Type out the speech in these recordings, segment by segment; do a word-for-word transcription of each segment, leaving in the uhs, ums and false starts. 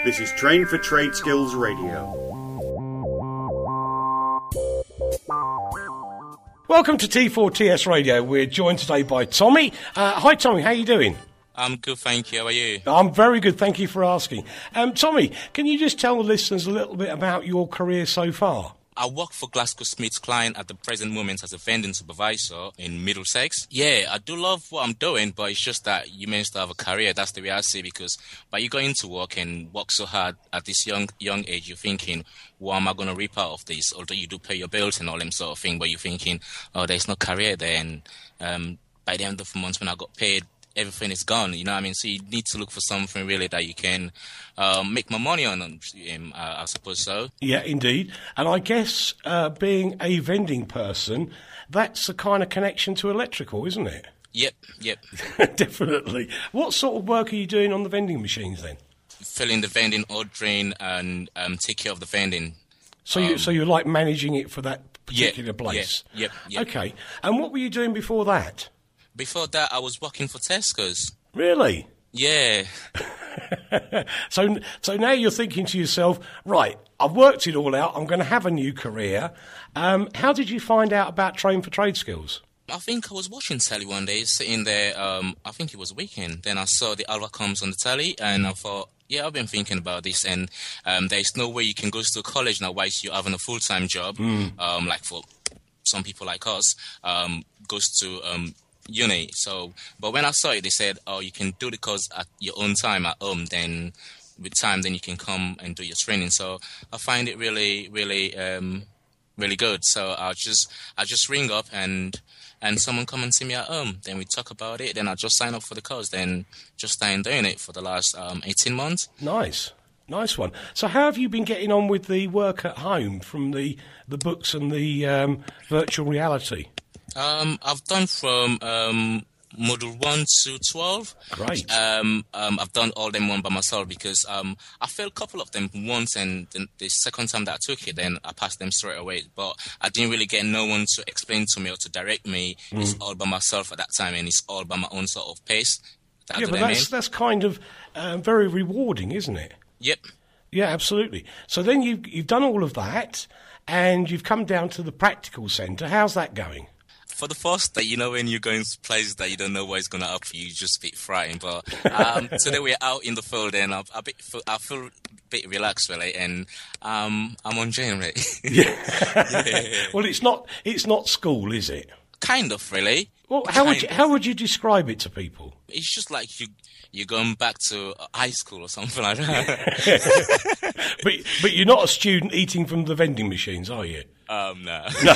This is Train for Trade Skills Radio. Welcome to T four T S Radio. We're joined today by Tommy. Uh, hi, Tommy. How are you doing? I'm good, thank you. How are you? I'm very good. Thank you for asking. Um, Tommy, can you just tell the listeners a little bit about your career so far? I work for GlaxoSmithKline at the present moment as a vending supervisor in Middlesex. Yeah, I do love what I'm doing, but it's just that you managed to have a career. That's the way I see it, because by you going to work and work so hard at this young young age, you're thinking, what am I going to reap out of this? Although you do pay your bills and all them sort of thing, but you're thinking, oh, there's no career there. And um, by the end of the month when I got paid, everything is gone, you know what I mean? So you need to look for something really that you can um, make more money on, um, uh, I suppose so. Yeah, indeed. And I guess uh, being a vending person, that's a kind of connection to electrical, isn't it? Yep, yep. Definitely. What sort of work are you doing on the vending machines then? Filling the vending, ordering, and um, take care of the vending. So you, um, so you're like managing it for that particular yeah, place? Yeah, yep, yep. Okay. And what were you doing before that? Before that, I was working for Tesco's. Really? Yeah. so so now you're thinking to yourself, right, I've worked it all out, I'm going to have a new career. Um, how did you find out about Train for Trade Skills? I think I was watching telly one day, sitting there, um, I think it was a weekend. Then I saw the Alva comes on the telly, and I thought, yeah, I've been thinking about this, and um, there's no way you can go to college now whilst you're having a full-time job, mm. um, like for some people like us, um, goes to... Um, uni. So, but when I saw it, they said, "Oh, you can do the course at your own time at home. Then, with time, then you can come and do your training." So, I find it really, really, um, really good. So, I just, I just ring up and and someone come and see me at home. Then we talk about it. Then I just sign up for the course. Then just started doing it for the last um, eighteen months. Nice. Nice one. So how have you been getting on with the work at home from the, the books and the um, virtual reality? Um, I've done from um, module one to twelve. Great. Um, um, I've done all them one by myself because um, I failed a couple of them once, and the, the second time that I took it, then I passed them straight away. But I didn't really get no one to explain to me or to direct me. Mm. It's all by myself at that time, and it's all by my own sort of pace. That yeah, but that's, mean. that's kind of uh, very rewarding, isn't it? Yep. Yeah, absolutely. So then you've, you've done all of that, and you've come down to the practical centre. How's that going? For the first day, you know, when you're going to places that you don't know what is going to happen, you just a bit frightened. But um, today we're out in the field, and I, I, bit, I feel a bit relaxed, really, and um, I'm enjoying it. yeah. yeah. Well, it's not it's not school, is it? Kind of, really. Well, how kind would you, how would you describe it to people? It's just like you you're going back to high school or something like that. but but you're not a student eating from the vending machines, are you? Um, no. no.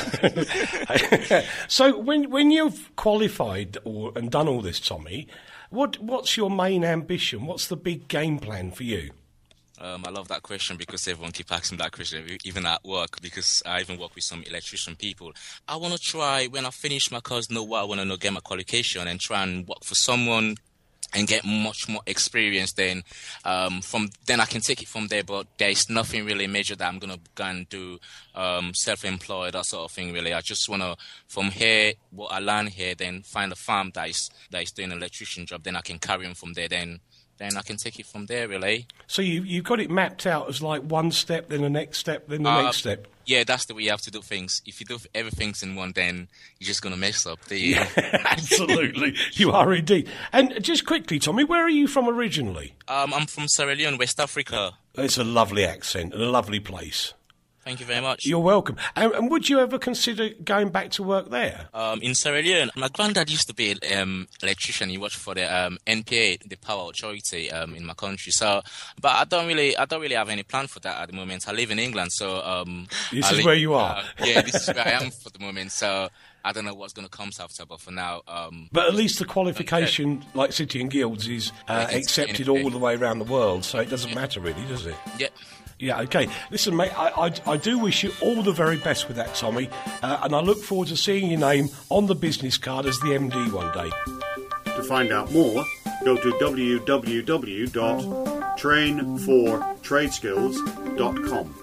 So when when you've qualified or and done all this, Tommy, what what's your main ambition? What's the big game plan for you? Um, I love that question because everyone keeps asking that question, even at work, because I even work with some electrician people. I want to try, when I finish my course, know what I want to know, get my qualification, and try and work for someone and get much more experience. Then um, from then I can take it from there, but there is nothing really major that I'm going to go and do um, self-employed, that sort of thing, really. I just want to, from here, what I learn here, then find a farm that is, that is doing an electrician job, then I can carry on from there, then then I can take it from there, really. So you, you've got it mapped out as like one step, then the next step, then the uh, next step? Yeah, that's the way you have to do things. If you do everything in one, then you're just going to mess up. Do you? Yeah, absolutely. You are indeed. And just quickly, Tommy, where are you from originally? Um, I'm from Sierra Leone, West Africa. It's a lovely accent and a lovely place. Thank you very much. You're welcome. And, and would you ever consider going back to work there? Um, in Sierra Leone, my granddad used to be an um, electrician. He worked for the um, N P A, the Power Authority um, in my country. So, but I don't really, I don't really have any plan for that at the moment. I live in England, so um, this I is live, where you are. Uh, yeah, this is where I am for the moment. So. I don't know what's going to come after, but for now... Um, but at least the qualification, like City and Guilds, is uh, accepted all the way around the world, so it doesn't yeah. matter really, does it? Yep. Yeah, okay. Listen, mate, I, I, I do wish you all the very best with that, Tommy, uh, and I look forward to seeing your name on the business card as the M D one day. To find out more, go to w w w dot train for trade skills dot com.